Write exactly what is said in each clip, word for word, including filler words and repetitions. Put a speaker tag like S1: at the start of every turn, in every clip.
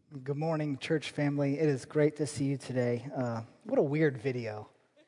S1: Good morning, church family. It is great to see you today. Uh, what a weird video.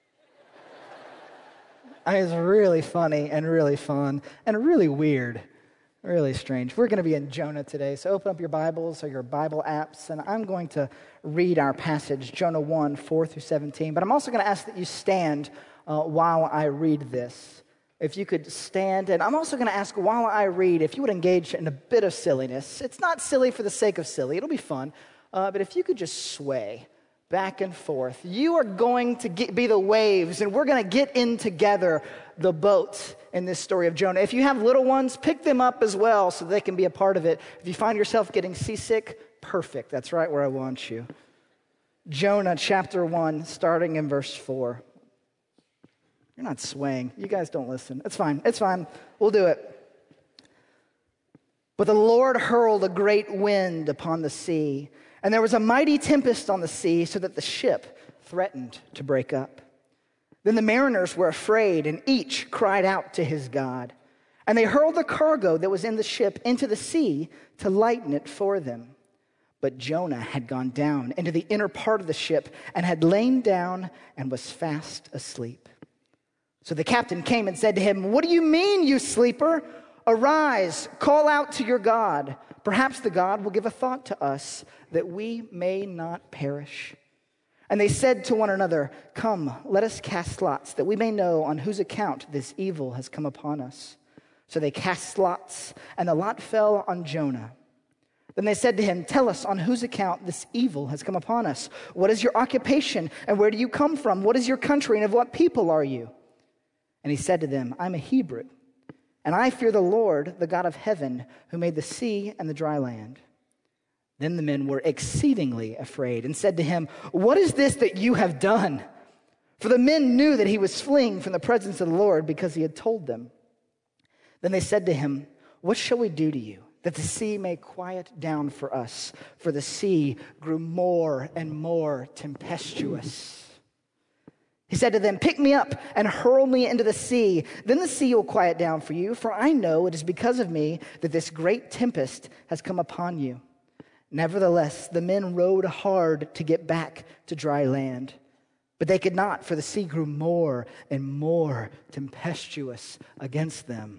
S1: I mean, it's really funny and really fun and really weird, really strange. We're going to be in Jonah today, so open up your Bibles or your Bible apps, and I'm going to read our passage, Jonah one, four through seventeen. But I'm also going to ask that you stand uh, while I read this. If you could stand, and I'm also going to ask while I read, if you would engage in a bit of silliness. It's not silly for the sake of silly. It'll be fun. Uh, but if you could just sway back and forth. You are going to get, be the waves, and we're going to get in together the boat in this story of Jonah. If you have little ones, pick them up as well so they can be a part of it. If you find yourself getting seasick, perfect. That's right where I want you. Jonah chapter one, starting in verse four. You're not swaying. You guys don't listen. It's fine. It's fine. We'll do it. But the Lord hurled a great wind upon the sea, and there was a mighty tempest on the sea, so that the ship threatened to break up. Then the mariners were afraid, and each cried out to his God. And they hurled the cargo that was in the ship into the sea to lighten it for them. But Jonah had gone down into the inner part of the ship and had lain down and was fast asleep. So the captain came and said to him, "What do you mean, you sleeper? Arise, call out to your God. Perhaps the God will give a thought to us that we may not perish." And they said to one another, "Come, let us cast lots, that we may know on whose account this evil has come upon us." So they cast lots, and the lot fell on Jonah. Then they said to him, "Tell us on whose account this evil has come upon us. What is your occupation, and where do you come from? What is your country, and of what people are you?" And he said to them, "I'm a Hebrew, and I fear the Lord, the God of heaven, who made the sea and the dry land." Then the men were exceedingly afraid and said to him, "What is this that you have done?" For the men knew that he was fleeing from the presence of the Lord because he had told them. Then they said to him, "What shall we do to you, that the sea may quiet down for us?" For the sea grew more and more tempestuous. He said to them, "Pick me up and hurl me into the sea. Then the sea will quiet down for you, for I know it is because of me that this great tempest has come upon you." Nevertheless, the men rowed hard to get back to dry land. But they could not, for the sea grew more and more tempestuous against them.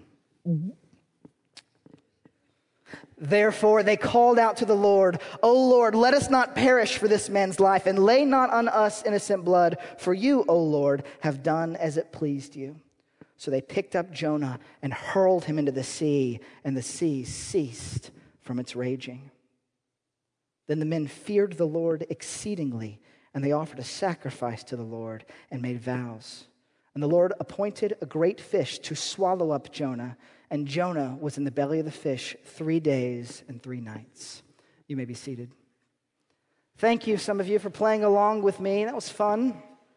S1: Therefore they called out to the Lord, "O Lord, let us not perish for this man's life, and lay not on us innocent blood, for you, O Lord, have done as it pleased you." So they picked up Jonah and hurled him into the sea, and the sea ceased from its raging. Then the men feared the Lord exceedingly, and they offered a sacrifice to the Lord and made vows. And the Lord appointed a great fish to swallow up Jonah, and Jonah was in the belly of the fish three days and three nights. You may be seated. Thank you, some of you, for playing along with me. That was fun.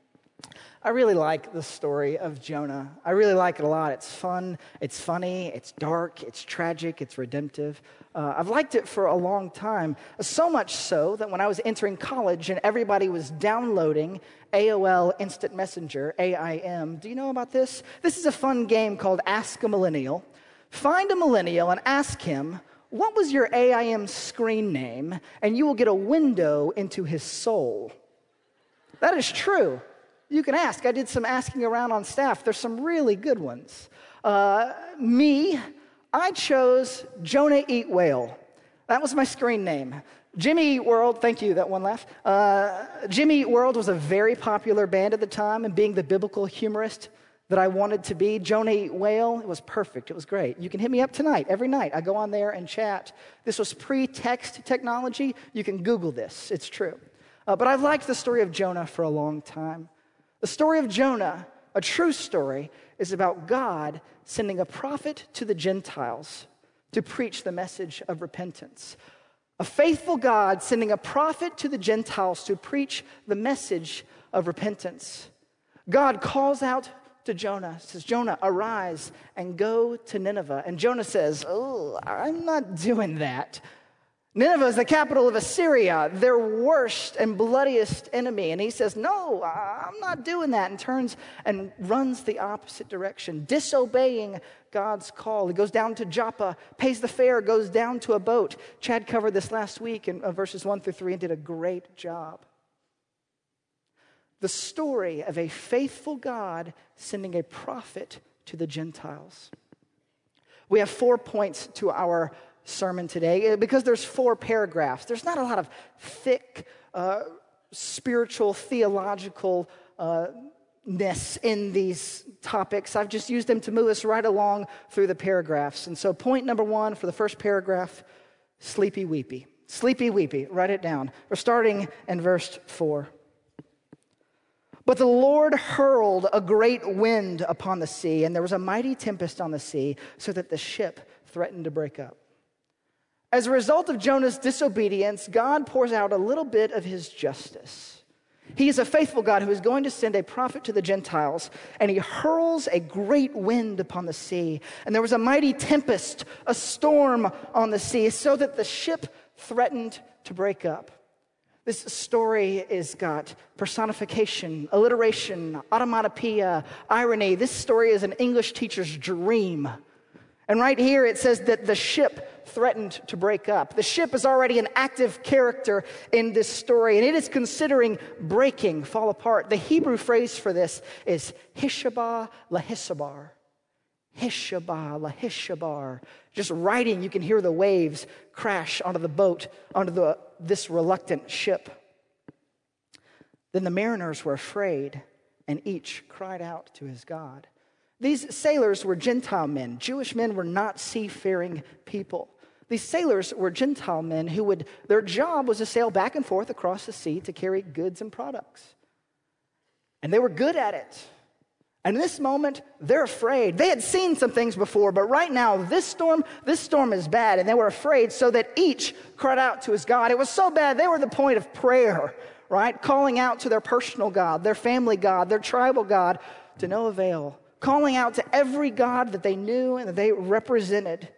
S1: I really like the story of Jonah. I really like it a lot. It's fun, it's funny, it's dark, it's tragic, it's redemptive. Uh, I've liked it for a long time, so much so that when I was entering college and everybody was downloading A O L Instant Messenger, A I M. Do you know about this? This is a fun game called Ask a Millennial. Find a millennial and ask him, "What was your A I M screen name?" And you will get a window into his soul. That is true. You can ask. I did some asking around on staff. There's some really good ones. Uh, me, I chose Jonah Eat Whale. That was my screen name. Jimmy Eat World, thank you, that one laugh. Uh, Jimmy Eat World was a very popular band at the time, and being the biblical humorist that I wanted to be, Jonah Eat Whale, it was perfect. It was great. You can hit me up tonight, every night. I go on there and chat. This was pre-text technology. You can Google this. It's true. Uh, but I've liked the story of Jonah for a long time. The story of Jonah, a true story, is about God sending a prophet to the Gentiles to preach the message of repentance. A faithful God sending a prophet to the Gentiles to preach the message of repentance. God calls out to Jonah, says, "Jonah, arise and go to Nineveh." And Jonah says, "Oh, I'm not doing that." Nineveh is the capital of Assyria, their worst and bloodiest enemy. And he says, no, I'm not doing that, and turns and runs the opposite direction, disobeying God's call. He goes down to Joppa, pays the fare, goes down to a boat. Chad covered this last week in verses one through three and did a great job. The story of a faithful God sending a prophet to the Gentiles. We have four points to our sermon today because there's four paragraphs. There's not a lot of thick uh, spiritual, theological uh, ness in these topics. I've just used them to move us right along through the paragraphs. And so point number one for the first paragraph, sleepy weepy. Sleepy weepy, write it down. We're starting in verse four. But the Lord hurled a great wind upon the sea, and there was a mighty tempest on the sea, so that the ship threatened to break up. As a result of Jonah's disobedience, God pours out a little bit of his justice. He is a faithful God who is going to send a prophet to the Gentiles, and he hurls a great wind upon the sea. And there was a mighty tempest, a storm on the sea, so that the ship threatened to break up. This story has got personification, alliteration, automatopoeia, irony. This story is an English teacher's dream. And right here it says that the ship threatened to break up. The ship is already an active character in this story, and it is considering breaking, fall apart. The Hebrew phrase for this is hishabah lahisabar. Hishabah lahisabar. Just writing, you can hear the waves crash onto the boat, onto the, this reluctant ship. Then the mariners were afraid, and each cried out to his God. These sailors were Gentile men. Jewish men were not seafaring people. These sailors were Gentile men who would, their job was to sail back and forth across the sea to carry goods and products. And they were good at it. And in this moment, they're afraid. They had seen some things before, but right now, this storm, this storm is bad, and they were afraid, so that each cried out to his God. It was so bad, they were at the point of prayer, right? Calling out to their personal God, their family God, their tribal God, to no avail. Calling out to every god that they knew and that they represented.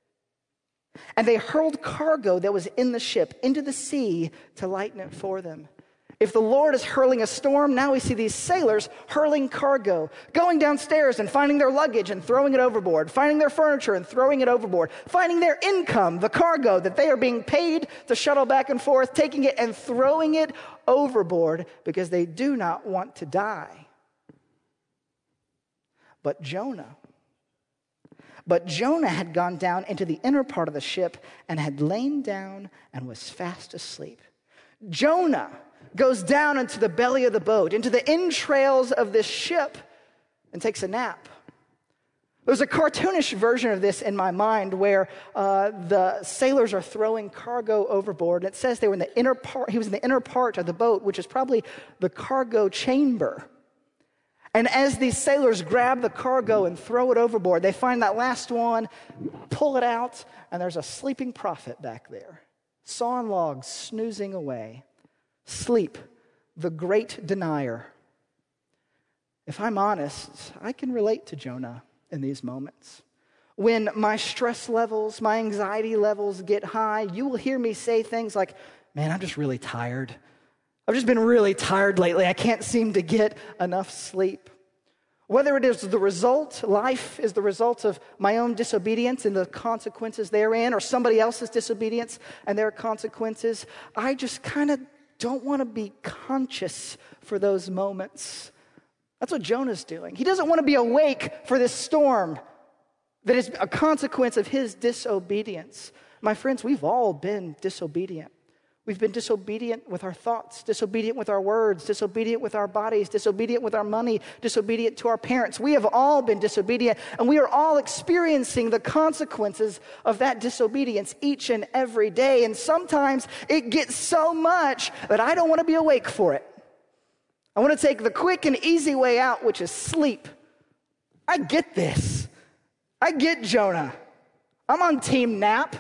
S1: And they hurled cargo that was in the ship into the sea to lighten it for them. If the Lord is hurling a storm, now we see these sailors hurling cargo, going downstairs and finding their luggage and throwing it overboard, finding their furniture and throwing it overboard, finding their income, the cargo that they are being paid to shuttle back and forth, taking it and throwing it overboard because they do not want to die. But Jonah, but Jonah had gone down into the inner part of the ship and had lain down and was fast asleep. Jonah goes down into the belly of the boat, into the entrails of this ship, and takes a nap. There's a cartoonish version of this in my mind where uh, the sailors are throwing cargo overboard, and it says they were in the inner part. He was in the inner part of the boat, which is probably the cargo chamber. And as these sailors grab the cargo and throw it overboard, they find that last one, pull it out, and there's a sleeping prophet back there, sawn logs snoozing away. Sleep, the great denier. If I'm honest, I can relate to Jonah in these moments. When my stress levels, my anxiety levels get high, you will hear me say things like, man, I'm just really tired. I've just been really tired lately. I can't seem to get enough sleep. Whether it is the result, life is the result of my own disobedience and the consequences therein, or somebody else's disobedience and their consequences, I just kind of don't want to be conscious for those moments. That's what Jonah's doing. He doesn't want to be awake for this storm that is a consequence of his disobedience. My friends, we've all been disobedient. We've been disobedient with our thoughts, disobedient with our words, disobedient with our bodies, disobedient with our money, disobedient to our parents. We have all been disobedient, and we are all experiencing the consequences of that disobedience each and every day. And sometimes it gets so much that I don't want to be awake for it. I want to take the quick and easy way out, which is sleep. I get this. I get Jonah. I'm on team nap.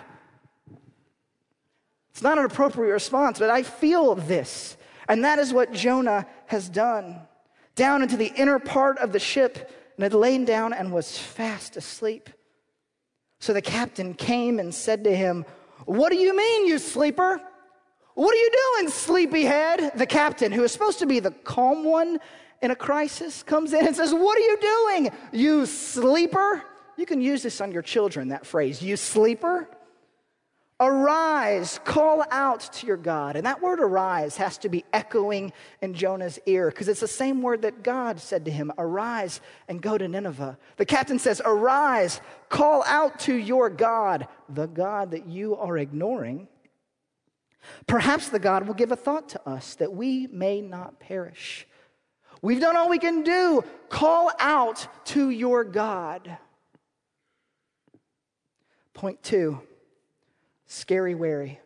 S1: It's not an appropriate response, but I feel this. And that is what Jonah has done. Down into the inner part of the ship, and had lain down and was fast asleep. So the captain came and said to him, "What do you mean, you sleeper? What are you doing, sleepyhead?" The captain, who is supposed to be the calm one in a crisis, comes in and says, "What are you doing, you sleeper?" You can use this on your children, that phrase, "you sleeper." "Arise, call out to your God." And that word arise has to be echoing in Jonah's ear because it's the same word that God said to him, "Arise and go to Nineveh." The captain says, "Arise, call out to your God," the God that you are ignoring. "Perhaps the God will give a thought to us that we may not perish. We've done all we can do. Call out to your God." Point two. Scary wary.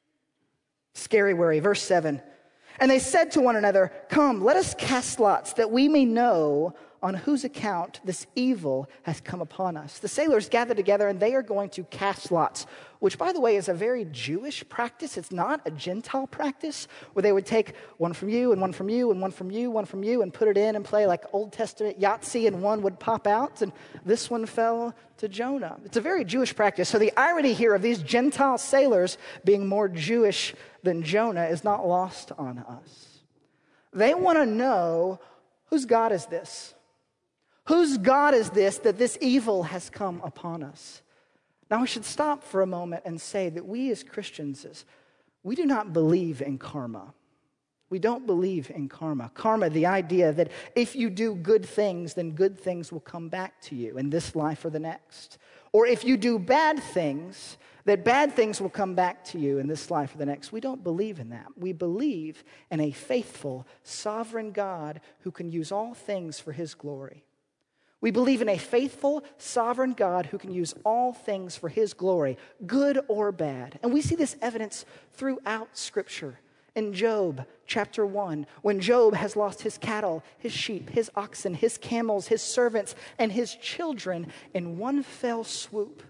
S1: Scary wary. Verse seven. "And they said to one another, 'Come, let us cast lots that we may know on whose account this evil has come upon us.'" The sailors gather together and they are going to cast lots, which, by the way, is a very Jewish practice. It's not a Gentile practice where they would take one from you and one from you and one from you, one from you, and put it in and play like Old Testament Yahtzee, and one would pop out, and this one fell to Jonah. It's a very Jewish practice. So the irony here of these Gentile sailors being more Jewish than Jonah is not lost on us. They want to know, whose God is this? Whose God is this that this evil has come upon us? Now, we should stop for a moment and say that we as Christians, we do not believe in karma. We don't believe in karma. Karma, the idea that if you do good things, then good things will come back to you in this life or the next. Or if you do bad things, that bad things will come back to you in this life or the next. We don't believe in that. We believe in a faithful, sovereign God who can use all things for his glory. We believe in a faithful, sovereign God who can use all things for his glory, good or bad. And we see this evidence throughout Scripture. In Job chapter one, when Job has lost his cattle, his sheep, his oxen, his camels, his servants, and his children in one fell swoop,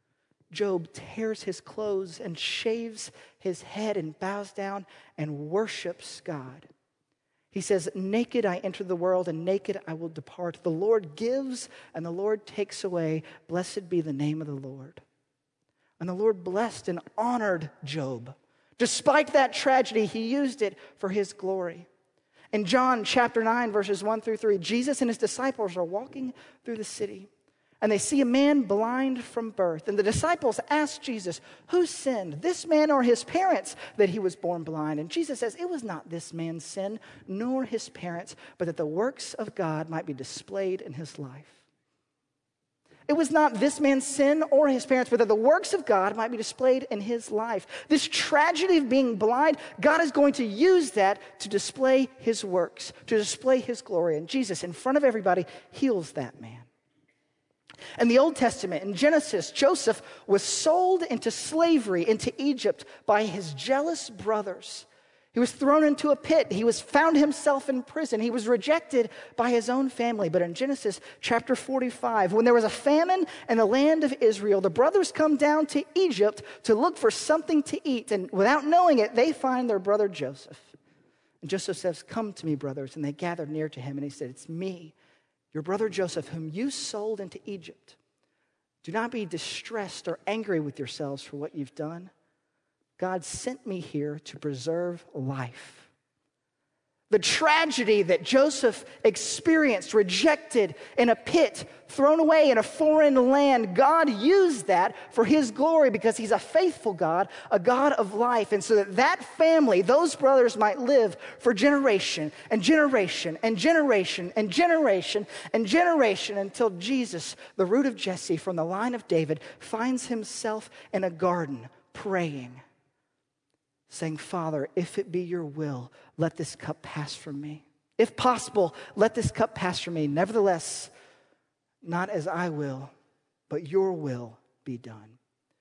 S1: Job tears his clothes and shaves his head and bows down and worships God. He says, "Naked I entered the world, and naked I will depart. The Lord gives, and the Lord takes away. Blessed be the name of the Lord." And the Lord blessed and honored Job. Despite that tragedy, he used it for his glory. In John chapter nine, verses one through three, Jesus and his disciples are walking through the city, and they see a man blind from birth. And the disciples ask Jesus, "Who sinned, this man or his parents, that he was born blind?" And Jesus says, "It was not this man's sin, nor his parents, but that the works of God might be displayed in his life." It was not this man's sin or his parents, but that the works of God might be displayed in his life. This tragedy of being blind, God is going to use that to display his works, to display his glory. And Jesus, in front of everybody, heals that man. In the Old Testament, in Genesis, Joseph was sold into slavery into Egypt by his jealous brothers. He was thrown into a pit. He was found himself in prison. He was rejected by his own family. But in Genesis chapter forty-five, when there was a famine in the land of Israel, the brothers come down to Egypt to look for something to eat. And without knowing it, they find their brother Joseph. And Joseph says, "Come to me, brothers." And they gathered near to him, and he said, "It's me, your brother Joseph, whom you sold into Egypt. Do not be distressed or angry with yourselves for what you've done. God sent me here to preserve life." The tragedy that Joseph experienced, rejected in a pit, thrown away in a foreign land, God used that for his glory because he's a faithful God, a God of life. And so that that family, those brothers, might live for generation and generation and generation and generation and generation until Jesus, the root of Jesse from the line of David, finds himself in a garden praying, saying, "Father, if it be your will, let this cup pass from me. If possible, let this cup pass from me. Nevertheless, not as I will, but your will be done."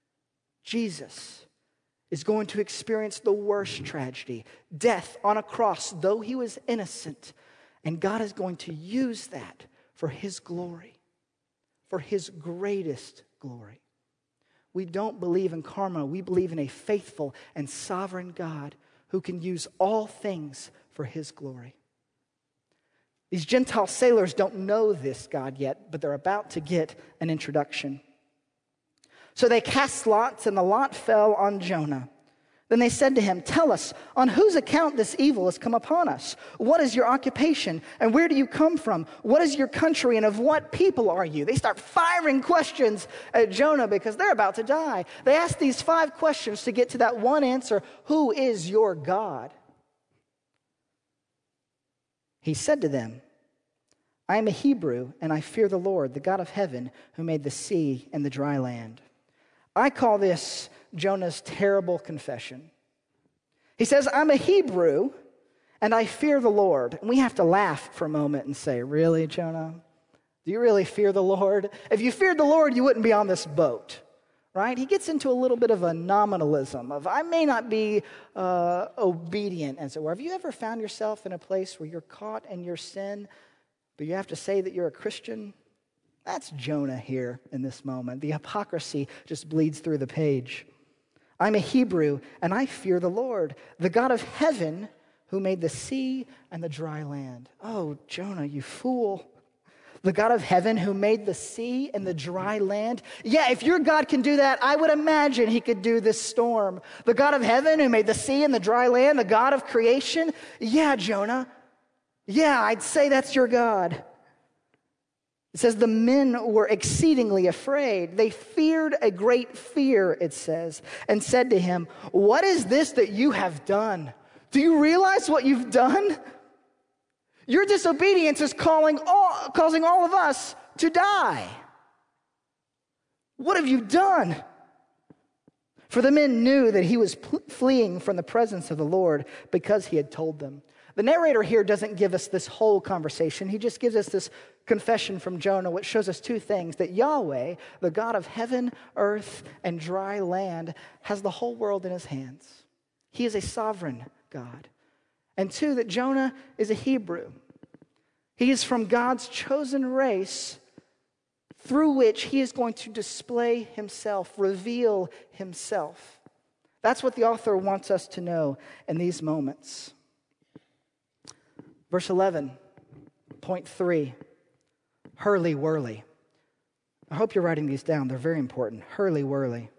S1: Jesus is going to experience the worst tragedy, death on a cross, though he was innocent. And God is going to use that for his glory, for his greatest glory. We don't believe in karma. We believe in a faithful and sovereign God who can use all things for his glory. These Gentile sailors don't know this God yet, but they're about to get an introduction. So they cast lots, and the lot fell on Jonah. Then they said to him, "Tell us, on whose account this evil has come upon us? What is your occupation, and where do you come from? What is your country, and of what people are you?" They start firing questions at Jonah because they're about to die. They ask these five questions to get to that one answer: who is your God? He said to them, "I am a Hebrew, and I fear the Lord, the God of heaven, who made the sea and the dry land." I call this Jonah's terrible confession. He says, "I'm a Hebrew, and I fear the Lord." And we have to laugh for a moment and say, "Really, Jonah? Do you really fear the Lord? If you feared the Lord, you wouldn't be on this boat." Right? He gets into a little bit of a nominalism of, I may not be uh, obedient. And so have you ever found yourself in a place where you're caught in your sin, but you have to say that you're a Christian? That's Jonah here in this moment. The hypocrisy just bleeds through the page. "I'm a Hebrew, and I fear the Lord, the God of heaven, who made the sea and the dry land." Oh, Jonah, you fool. The God of heaven who made the sea and the dry land? Yeah, if your God can do that, I would imagine he could do this storm. The God of heaven who made the sea and the dry land, the God of creation? Yeah, Jonah. Yeah, I'd say that's your God. It says the men were exceedingly afraid. They feared a great fear, it says, and said to him, "What is this that you have done? Do you realize what you've done? Your disobedience is calling all, causing all of us to die. What have you done?" For the men knew that he was pl- fleeing from the presence of the Lord because he had told them. The narrator here doesn't give us this whole conversation. He just gives us this confession from Jonah, which shows us two things: that Yahweh, the God of heaven, earth, and dry land, has the whole world in his hands. He is a sovereign God. And two, that Jonah is a Hebrew. He is from God's chosen race through which he is going to display himself, reveal himself. That's what the author wants us to know in these moments. Verse eleven, point three, hurly-whirly. I hope you're writing these down. They're very important. Hurly-whirly.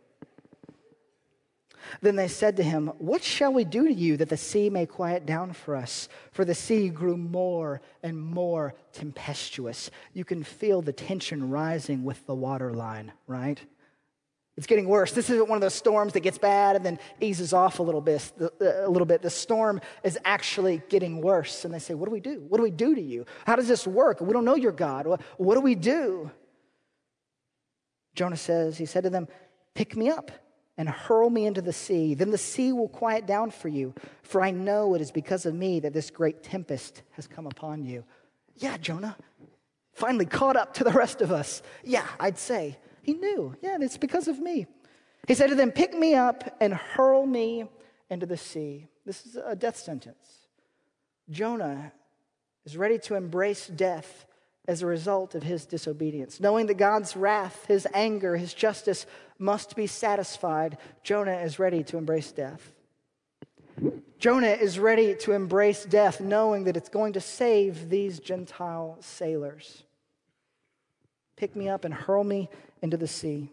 S1: Then they said to him, "What shall we do to you that the sea may quiet down for us?" For the sea grew more and more tempestuous. You can feel the tension rising with the water line, right? It's getting worse. This isn't one of those storms that gets bad and then eases off a little bit. A little bit. The storm is actually getting worse. And they say, "What do we do? What do we do to you? How does this work? We don't know your God. What, what do we do?" Jonah says, he said to them, "Pick me up and hurl me into the sea. Then the sea will quiet down for you. For I know it is because of me that this great tempest has come upon you." Yeah, Jonah finally caught up to the rest of us. Yeah, I'd say. He knew. Yeah, it's because of me. He said to them, "Pick me up and hurl me into the sea." This is a death sentence. Jonah is ready to embrace death as a result of his disobedience. Knowing that God's wrath, his anger, his justice must be satisfied, Jonah is ready to embrace death. Jonah is ready to embrace death, knowing that it's going to save these Gentile sailors. "Pick me up and hurl me into the sea."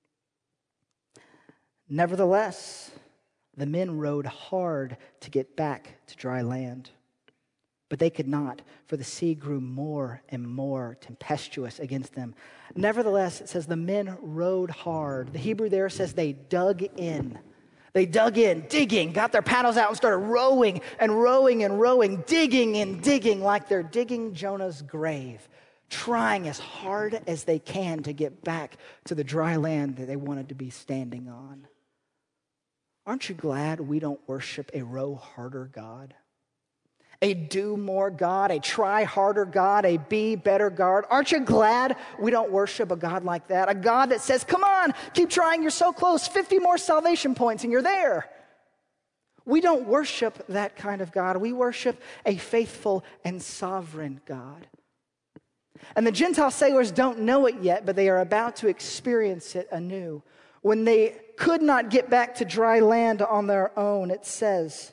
S1: Nevertheless, the men rowed hard to get back to dry land. But they could not, for the sea grew more and more tempestuous against them. Nevertheless, it says the men rowed hard. The Hebrew there says they dug in. They dug in, digging, got their paddles out and started rowing and rowing and rowing, digging and digging like they're digging Jonah's grave, trying as hard as they can to get back to the dry land that they wanted to be standing on. Aren't you glad we don't worship a row harder God? A do more God, a try harder God, a be better God. Aren't you glad we don't worship a God like that? A God that says, "Come on, keep trying, you're so close, fifty more salvation points and you're there." We don't worship that kind of God. We worship a faithful and sovereign God. And the Gentile sailors don't know it yet, but they are about to experience it anew. When they could not get back to dry land on their own, it says,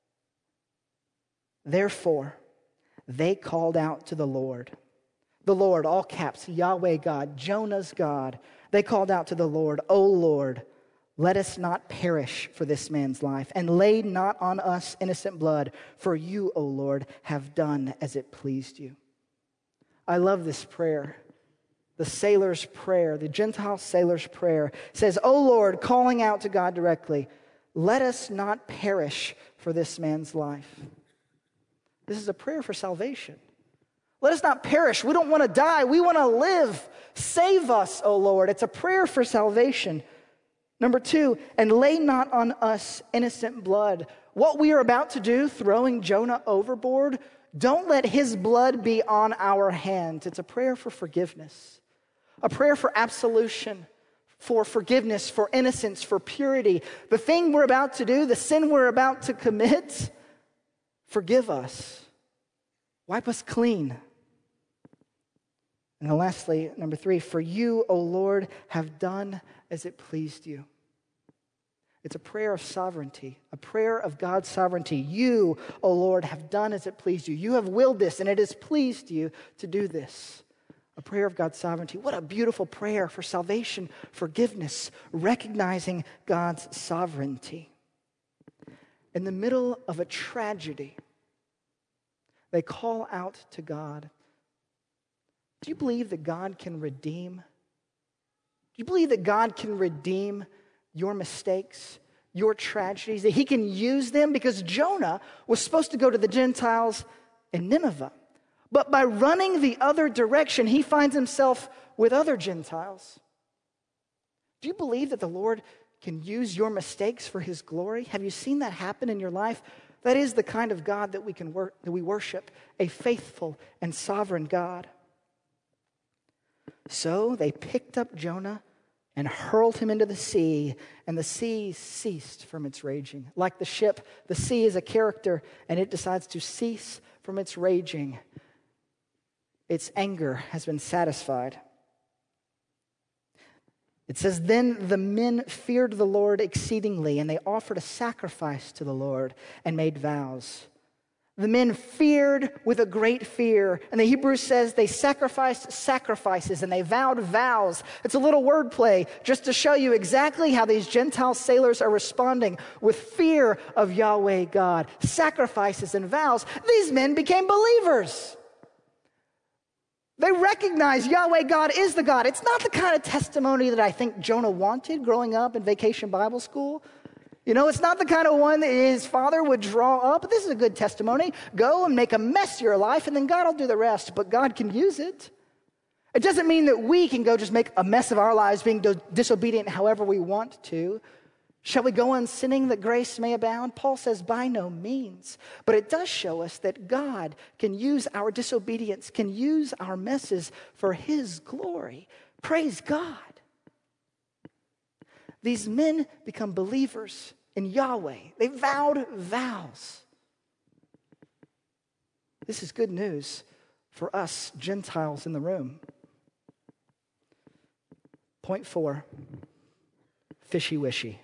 S1: "Therefore, they called out to the Lord." The Lord, all caps, Yahweh God, Jonah's God. They called out to the Lord, O Lord, let us not perish for this man's life, and lay not on us innocent blood, for you, O Lord, have done as it pleased you. I love this prayer. The sailor's prayer, the Gentile sailor's prayer says, O Lord, calling out to God directly, let us not perish for this man's life. This is a prayer for salvation. Let us not perish. We don't want to die. We want to live. Save us, O Lord. It's a prayer for salvation. Number two, and lay not on us innocent blood. What we are about to do, throwing Jonah overboard, don't let his blood be on our hands. It's a prayer for forgiveness, a prayer for absolution, for forgiveness, for innocence, for purity. The thing we're about to do, the sin we're about to commit, forgive us. Wipe us clean. And then lastly, number three, for you, O Lord, have done as it pleased you. It's a prayer of sovereignty, a prayer of God's sovereignty. You, O Lord, have done as it pleased you. You have willed this, and it has pleased you to do this. A prayer of God's sovereignty. What a beautiful prayer for salvation, forgiveness, recognizing God's sovereignty. In the middle of a tragedy, they call out to God. Do you believe that God can redeem? Do you believe that God can redeem your mistakes, your tragedies, that he can use them? Because Jonah was supposed to go to the Gentiles in Nineveh. But by running the other direction, he finds himself with other Gentiles. Do you believe that the Lord can use your mistakes for his glory? Have you seen that happen in your life? That is the kind of God that we can work, that we worship, a faithful and sovereign God. So they picked up Jonah and hurled him into the sea, and the sea ceased from its raging. Like the ship, the sea is a character, and it decides to cease from its raging. Its anger has been satisfied. It says, then the men feared the Lord exceedingly, and they offered a sacrifice to the Lord and made vows. The men feared with a great fear. And the Hebrew says they sacrificed sacrifices and they vowed vows. It's a little wordplay just to show you exactly how these Gentile sailors are responding with fear of Yahweh God. Sacrifices and vows. These men became believers. They recognize Yahweh God is the God. It's not the kind of testimony that I think Jonah wanted growing up in Vacation Bible School. You know, it's not the kind of one that his father would draw up. But this is a good testimony. Go and make a mess of your life, and then God will do the rest. But God can use it. It doesn't mean that we can go just make a mess of our lives, being disobedient however we want to. Shall we go on sinning that grace may abound? Paul says by no means. But it does show us that God can use our disobedience, can use our messes for his glory. Praise God. These men become believers in Yahweh. They vowed vows. This is good news for us Gentiles in the room. Point four, fishy-wishy.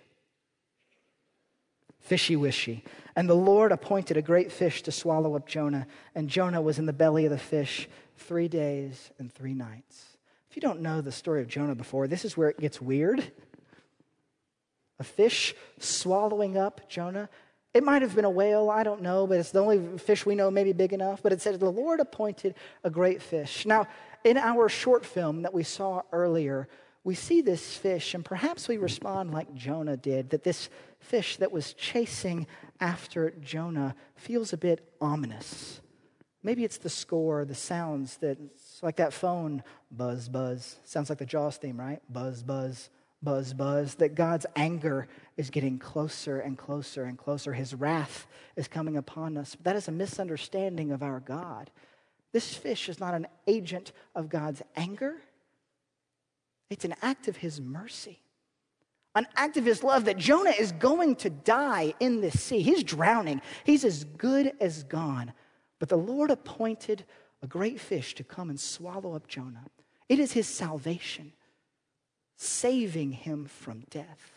S1: Fishy-wishy. And the Lord appointed a great fish to swallow up Jonah, and Jonah was in the belly of the fish three days and three nights. If you don't know the story of Jonah before, this is where it gets weird. A fish swallowing up Jonah. It might have been a whale, I don't know, but it's the only fish we know maybe big enough. But it says the Lord appointed a great fish. Now, in our short film that we saw earlier, we see this fish, and perhaps we respond like Jonah did, that this fish that was chasing after Jonah feels a bit ominous. Maybe it's the score, the sounds, that it's like that phone, buzz, buzz. Sounds like the Jaws theme, right? Buzz, buzz, buzz, buzz. That God's anger is getting closer and closer and closer. His wrath is coming upon us. But that is a misunderstanding of our God. This fish is not an agent of God's anger. It's an act of his mercy. An act of his love that Jonah is going to die in this sea. He's drowning. He's as good as gone. But the Lord appointed a great fish to come and swallow up Jonah. It is his salvation, saving him from death.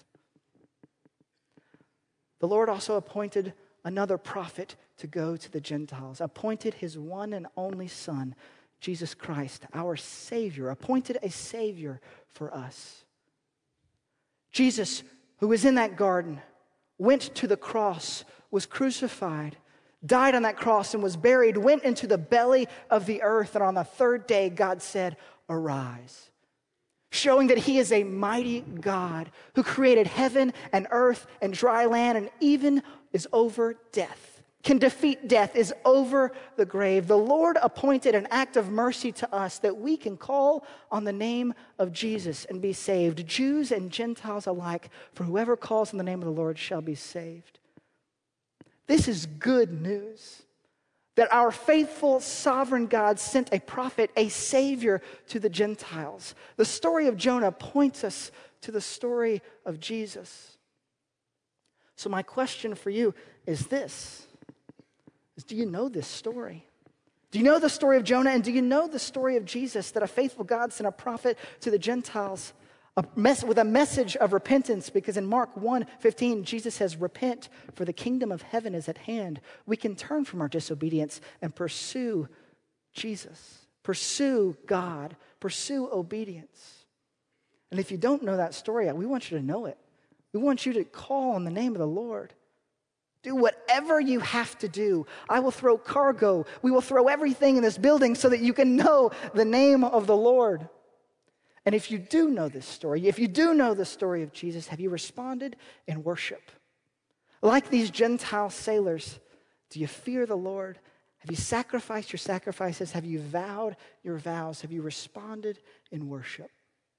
S1: The Lord also appointed another prophet to go to the Gentiles, appointed his one and only son, Jesus Christ, our Savior, appointed a Savior for us. Jesus, who was in that garden, went to the cross, was crucified, died on that cross and was buried, went into the belly of the earth, and on the third day God said, "Arise," showing that he is a mighty God who created heaven and earth and dry land and even is over death, can defeat death, is over the grave. The Lord appointed an act of mercy to us that we can call on the name of Jesus and be saved, Jews and Gentiles alike, for whoever calls on the name of the Lord shall be saved. This is good news, that our faithful sovereign God sent a prophet, a Savior to the Gentiles. The story of Jonah points us to the story of Jesus. So my question for you is this, is do you know this story? Do you know the story of Jonah, and do you know the story of Jesus, that a faithful God sent a prophet to the Gentiles a mess, with a message of repentance? Because in Mark one fifteen, Jesus says, "Repent, for the kingdom of heaven is at hand." We can turn from our disobedience and pursue Jesus, pursue God, pursue obedience. And if you don't know that story, we want you to know it. We want you to call on the name of the Lord. Do whatever you have to do. I will throw cargo. We will throw everything in this building so that you can know the name of the Lord. And if you do know this story, if you do know the story of Jesus, have you responded in worship? Like these Gentile sailors, do you fear the Lord? Have you sacrificed your sacrifices? Have you vowed your vows? Have you responded in worship?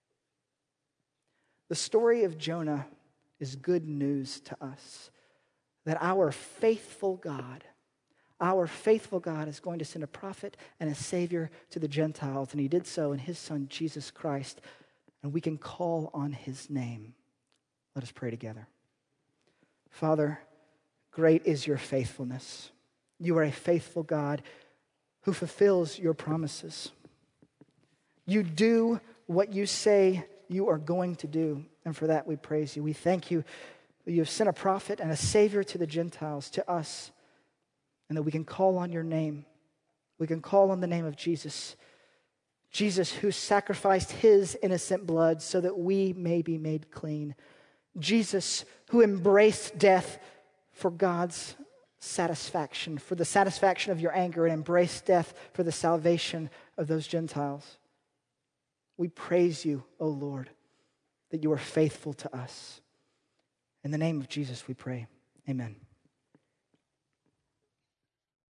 S1: The story of Jonah is good news to us, that our faithful God, our faithful God is going to send a prophet and a Savior to the Gentiles, and he did so in his Son, Jesus Christ, and we can call on his name. Let us pray together. Father, great is your faithfulness. You are a faithful God who fulfills your promises. You do what you say you are going to do, and for that we praise you. We thank you that you have sent a prophet and a Savior to the Gentiles, to us, and that we can call on your name. We can call on the name of Jesus. Jesus, who sacrificed his innocent blood so that we may be made clean. Jesus, who embraced death for God's satisfaction, for the satisfaction of your anger, and embraced death for the salvation of those Gentiles. We praise you, O Lord, that you are faithful to us. In the name of Jesus we pray. Amen.